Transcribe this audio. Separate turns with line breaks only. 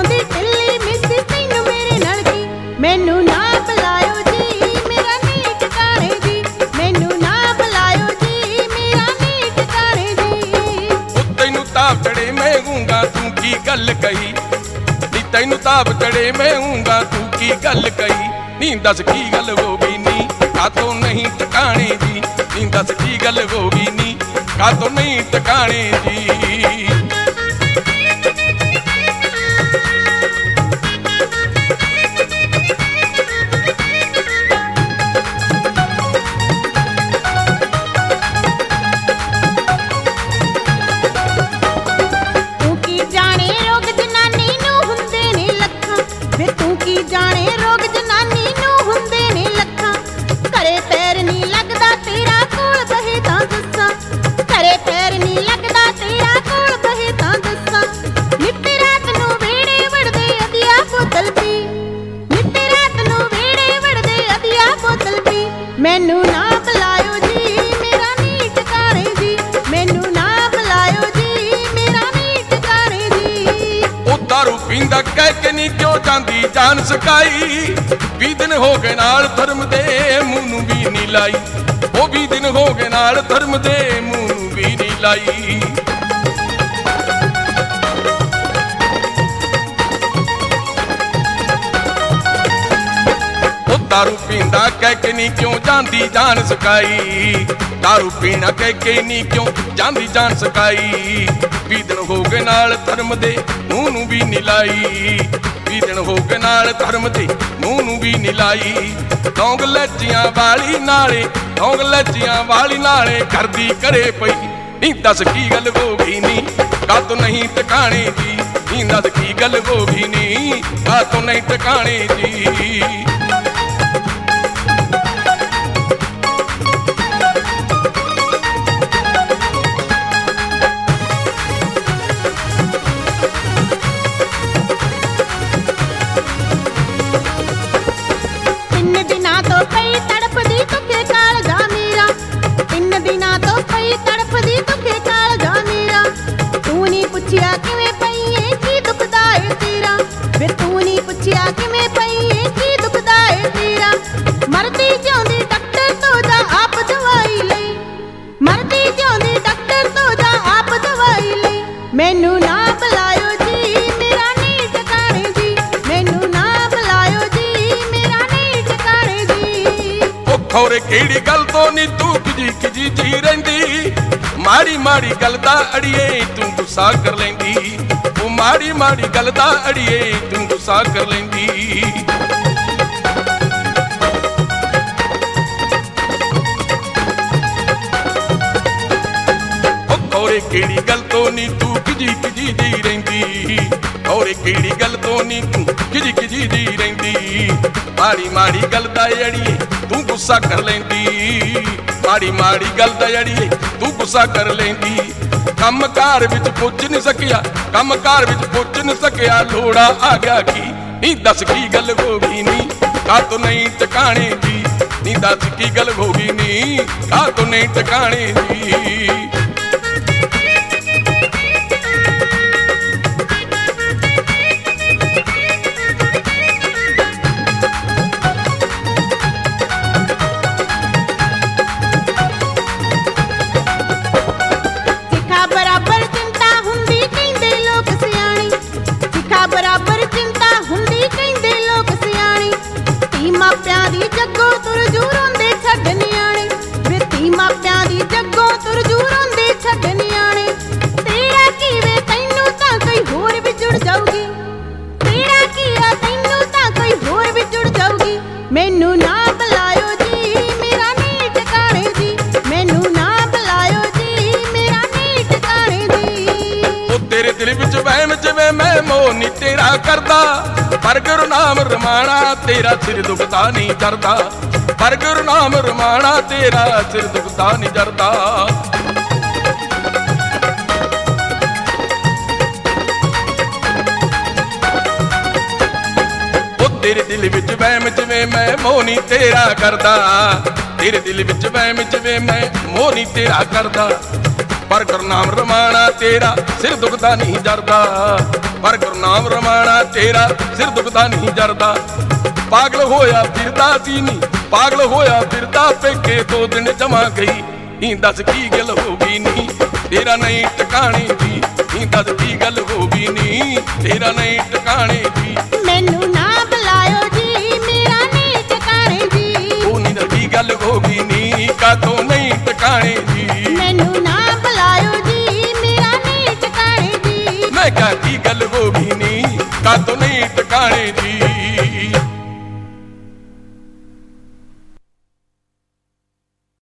ਚਾਹੁੰਦੀ ਢਿੱਲੀ ਮਿੱਸੀ ਤੈਨੂੰ ਮੇਰੇ ਨਾਲ ਕੀ। ਮੈਨੂੰ ਨਾ ਬੁਲਾਇਓ ਜੀ ਮੇਰਾ ਨੀ ਟਿਕਾਣੇ ਜੀ, ਮੈਨੂੰ ਨਾ ਬੁਲਾਇਓ ਜੀ ਮੇਰਾ ਨੀ ਟਿਕਾਣੇ ਜੀ।
ਉਹ ਤੈਨੂੰ ਤਾਪ ਚੜੇ ਮੈਂ ਹੂੰਗਾ ਤੂੰ ਕੀ ਗੱਲ ਕਹੀ, ਨੀ ਤੈਨੂੰ ਤਾਪ ਚੜੇ ਮੈਂ ਹੂੰਗਾ ਤੂੰ ਕੀ ਗੱਲ ਕਹੀ। ਨੀ ਦੱਸ ਕੀ ਗੱਲ ਹੋ ਗਈ ਨੀ ਕਾਤੋਂ ਨਹੀਂ ਟਿਕਾਣੇ ਜੀ, ਨੀ ਦੱਸ ਕੀ ਗੱਲ ਹੋ ਗਈ ਨੀ ਕਾਤੋਂ ਨਹੀਂ ਟਿਕਾਣੇ ਜੀ।
ਤੂੰ ਕੀ ਜਾਣੇ ਰੋਗ ਜਨਾਨੀ ਨੂੰ ਹੁੰਦੇ ਨੇ ਲੱਖਾਂ, ਵੇ ਤੂੰ ਕੀ ਜਾਣੇ ਰੋਗ ਜਨਾਨੀ ਨੂੰ ਹੁੰਦੇ ਨੇ ਲੱਖਾਂ। ਘਰੇ ਪੈਰ ਨੀ ਲੱਗਦਾ ਤੇਰਾ ਕੋਲ ਬਹੇ ਤਾਂ ਦੱਸਾਂ, ਘਰੇ ਪੈਰ ਨੀ ਲੱਗਦਾ ਤੇਰਾ ਕੋਲ ਬਹੇ ਤਾਂ ਦੱਸਾਂ। ਨਿੱਤੀ ਰਾਤ ਨੂੰ ਵਿਹੜੇ ਵੜਦੇ ਅਧਿਆ ਬੋਤਲ ਪੀ, ਨਿੱਤੀ ਰਾਤ ਨੂੰ ਵਿਹੜੇ ਵੜਦੇ ਅਧਿਆ ਬੋਤਲ ਪੀ। ਮੈਨੂੰ ਨਾ ਬੁਲਾਇਓ ਜੀ ਮੇਰਾ ਨੀ ਟਿਕਾਣੇ ਜੀ, ਮੈਨੂੰ ਨਾ ਬੁਲਾਇਓ ਜੀ ਮੇਰਾ ਨੀ ਟਿਕਾਣੇ ਜੀ।
ਉਹ ਦਾਰੂ ਪੀਂਦਾ ਕਹਿ ਕੇ ਨੀ ਕਿਉਂ ਜਾਂਦੀ ਜਾਨ ਸਕਾਈ। 20 ਦਿਨ ਹੋ ਗਏ ਨਾਲ ਧਰਮ ਦੇ ਮੂੰਹ ਨੂੰ ਵੀ ਨੀ ਲਾਈ, ਉਹ 20 ਦਿਨ ਹੋ ਗਏ ਨਾਲ ਧਰਮ ਦੇ ਮੂੰਹ ਨੂੰ ਵੀ ਨੀ ਲਾਈ। ਉਹ ਦਾਰੂ ਪੀਂਦਾ ਕਹਿ ਕੇ ਨੀ ਕਿਉਂ ਜਾਂਦੀ ਜਾਨ ਸਕਾਈ, ਦਾਰੂ ਪੀਣਾ ਕਹਿ ਕੇ ਨੀ ਕਿਉਂ ਜਾਂਦੀ ਜਾਨ ਸਕਾਈ। 20 ਦਿਨ ਹੋ ਗਏ ਨਾਲ ਧਰਮ ਦੇ ਮੂੰਹ ਨੂੰ ਵੀ ਨੀ ਲਾਈ, 20 ਦਿਨ ਹੋ ਗਏ ਨਾਲ ਧਰਮ ਦੇ ਮੂੰਹ ਨੂੰ ਵੀ ਨੀ ਲਾਈ। ਲੌਂਗ ਲੱਜੀਆਂ ਵਾਲੀ ਨਾਲੇ, ਲੌਂਗ ਲੱਜੀਆਂ ਵਾਲੀ ਨਾਲੇ ਕਰਦੀ ਘਰੇ ਪਈ। ਨੀ ਦੱਸ ਕੀ ਗੱਲ ਹੋ ਗਈ ਨੀ ਕਾਤੋਂ ਨਹੀਂ ਟਿਕਾਣੇ ਜੀ, ਨੀ ਦੱਸ ਕੀ ਗੱਲ ਹੋ ਗਈ ਨੀ ਕਾਤੋਂ ਨਹੀਂ ਟਿਕਾਣੇ ਜੀ।
ਤਿੰਨ ਦਿਨਾਂ ਤੋਂ ਪਈ ਤੜਫਦੀ ਤੁਕੇ ਕਾਲਜਾ ਮੇਰਾ, ਤਿੰਨ ਦਿਨਾਂ ਤੋਂ ਪਈ ਤੜਫਦੀ ਤੁਕੇ ਕਾਲਜਾ ਮੇਰਾ। ਤੂੰ ਨੀ ਪੁੱਛਿਆ ਕਿਵੇਂ ਪਈ ਏ ਕੀ ਦੁਖਦਾ ਏ ਤੇਰਾ, ਵੇ ਤੂੰ ਨੀ ਪੁੱਛਿਆ ਕਿਵੇਂ ਪਈ ਏ ਕੀ ਦੁਖਦਾ ਏ ਤੇਰਾ। ਮਰਦੀ ਜਿਉਂਦੀ ਡਾਕਟਰ ਤੋਂ ਜਾ ਆਪ ਦਵਾਈ ਲਈ, ਮਰਦੀ ਜਿਉਂਦੀ ਡਾਕਟਰ ਤੋਂ ਜਾ ਆਪ ਦਵਾਈ ਲਈ। ਮੈਨੂੰ ਨਾ ਬੁਲਾਇਓ ਜੀ ਮੇਰਾ ਨੀ ਟਿਕਾਣੇ ਜੀ, ਮੈਨੂੰ ਨਾ ਬੁਲਾਇਓ ਜੀ ਮੇਰਾ ਨੀ ਟਿਕਾਣੇ ਜੀ।
ਉਹ ਖੌਰੇ ਕਿਹੜੀ ਗੱਲ ਤੋਂ ਨੀ ਤੂੰ ਕਿਜੀ ਜੀ ਰਹਿੰਦੀ, ਮਾੜੀ ਮਾੜੀ ਗੱਲ ਦਾ ਅੜੀਏ ਤੂੰ ਗੁੱਸਾ ਕਰ ਲੈਂਦੀ, ਉਹ ਮਾੜੀ ਮਾੜੀ ਗੱਲ ਦਾ ਅੜੀਏ ਤੂੰ ਗੁੱਸਾ ਕਰ ਲੈਂਦੀ। ਉਹ ਖੌਰੇ ਕਿਹੜੀ ਗੱਲ ਤੋਂ ਨੀ ਤੂੰ ਕਿਜੀ ਜੀ ਰਹਿੰਦੀ, ਖੌਰੇ ਕਿਹੜੀ ਗੱਲ ਤੋਂ ਨੀ ਤੂੰ ਕਿਜੀ ਜੀ ਰਹਿੰਦੀ। ਮਾੜੀ ਮਾੜੀ ਗੱਲ ਦਾ ਅੜੀਏ ਤੂੰ ਗੁੱਸਾ ਕਰ ਲੈਂਦੀ, ਮਾੜੀ ਮਾੜੀ ਗੱਲ ਦਾ ਅੜੀਏ ਤੂੰ ਗੁੱਸਾ ਕਰ ਲੈਂਦੀ। ਕੰਮਕਾਰ ਵਿੱਚ ਪੁੱਛ ਨਹੀਂ ਸਕਿਆ, ਕੰਮਕਾਰ ਵਿੱਚ ਪੁੱਛ ਨਹੀਂ ਸਕਿਆ, ਲੋੜਾ ਆ ਗਿਆ ਕੀ। ਨੀ ਦੱਸ ਕੀ ਗੱਲ ਹੋ ਗਈ ਨੀ ਕਾਤੋਂ ਨਹੀਂ ਟਿਕਾਣੇ ਜੀ, ਨੀ ਦੱਸ ਕੀ ਗੱਲ ਹੋ ਗਈ ਨੀ ਕਾਤੋਂ ਨਹੀਂ ਟਿਕਾਣੇ ਜੀ।
ਸਿੱਖਾ ਬਰਾਬਰ ਚਿੰਤਾ ਹੁੰਦੀ ਕਹਿੰਦੇ ਲੋਕ ਸਿਆਣੀ, ਸਿੱਖਾ ਬਰਾਬਰ ਚਿੰਤਾ ਹੁੰਦੀ ਕਹਿੰਦੇ ਲੋਕ ਸਿਆਣੀ। ਧੀ ਮਾਪਿਆਂ ਦੀ ਜੱਗੋਂ ਤੁਰ ਜੂ ਰੋਂਦੇ ਛੱਡ ਨਿਆਣੇ, ਵੇ ਧੀ ਮਾਪਿਆਂ ਦੀ ਜੱਗੋਂ ਤੁਰ ਜੂ ਰੋਂਦੇ ਛੱਡ ਨਿਆਣੇ। ਤੇਰਾ ਕੀ ਵੇ ਤੈਨੂੰ ਤਾਂ ਕੋਈ ਹੋਰ ਵੀ ਜੁੜ ਜਾਊਗੀ, ਤੇਰਾ ਕੀ ਆ ਤੈਨੂੰ ਤਾਂ ਕੋਈ ਹੋਰ ਵੀ ਜੁੜ ਜਾਊਗੀ। ਮੈਨੂੰ ਨਾ ਬੁਲਾਇਓ ਜੀ ਮੇਰਾ ਨੀ ਟਿਕਾਣੇ ਜੀ, ਮੈਨੂੰ ਨਾ ਬੁਲਾਇਓ ਜੀ ਮੇਰਾ ਨੀ ਟਿਕਾਣੇ ਜੀ।
ਉਹ ਤੇਰੇ ਦਿਲ ਵਿੱਚ ਵਹਿਮ ਜਿਵੇਂ ਮੈਂ ਮੋਹ ਨੀ ਤੇਰਾ ਕਰਦਾ, ਪਰ ਗੁਰੂ ਨਾਮ ਰਮਾਣਾ ਤੇਰਾ ਸਿਰ ਦੁਖਦਾ ਨਹੀਂ ਜਰਦਾ, ਪਰ ਗੁਰੂ ਨਾਮ ਰਮਾਣਾ ਤੇਰਾ ਸਿਰ ਦੁਖਦਾ ਨਹੀਂ ਜਰਦਾ। ਉਹ ਤੇਰੇ ਦਿਲ ਵਿੱਚ ਵਹਿਮ ਜਿਵੇਂ ਮੈਂ ਮੋਹ ਨੀ ਤੇਰਾ ਕਰਦਾ, ਤੇਰੇ ਦਿਲ ਵਿੱਚ ਵਹਿਮ ਜਿਵੇਂ ਮੈਂ ਮੋਹ ਨੀ ਤੇਰਾ ਕਰਦਾ। ਪਰ ਗੁਰਨਾਮ ਰਮਾਣਾ ਤੇਰਾ ਸਿਰ ਦੁਖਦਾ ਨਹੀਂ ਜਰਦਾ, ਪਰ ਗੁਰਨਾਮ ਰਮਾਣਾ ਤੇਰਾ ਸਿਰ ਦੁਖਦਾ ਨਹੀਂ ਜਰਦਾ। ਪਾਗਲ ਹੋਇਆ ਫਿਰਦਾ ਸੀ ਨੀ, ਪਾਗਲ ਹੋਇਆ ਫਿਰਦਾ ਪੇਕੇ 2 ਦਿਨ ਜਮਾ ਗਈ। ਨੀ ਦੱਸ ਕੀ ਗੱਲ ਹੋ ਗਈ ਨੀ ਤੇਰਾ ਨਹੀਂ ਟਿਕਾਣੇ ਦੀ, ਨੀ ਦੱਸ ਕੀ ਗੱਲ ਹੋ ਗਈ ਨੀ ਤੇਰਾ ਨਹੀਂ ਟਿਕਾਣੇ ਦੀ।
ਮੈਨੂੰ ਨਾ ਬੁਲਾਇਓ ਜੀ ਮੇਰਾ ਨਹੀਂ ਟਿਕਾਣੇ ਜੀ,
ਉਹ ਨੀ ਦੱਸ ਕੀ ਗੱਲ ਹੋ ਗਈ ਨੀ ਕਾਤੋਂ ਨਹੀਂ ਟਿਕਾਣੇ ਦੀ।
ਮੈਨੂੰ ਨਾ ਬੁਲਾਇਓ ਜੀ ਮੇਰਾ ਨਹੀਂ ਟਿਕਾਣੇ ਜੀ।
ਮੈਂ ਕਿਹਾ ਕੀ ਗੱਲ ਹੋ ਗਈ ਨੀ ਕਾਤੋਂ ਨਹੀਂ ਟਿਕਾਣੇ ਦੀ।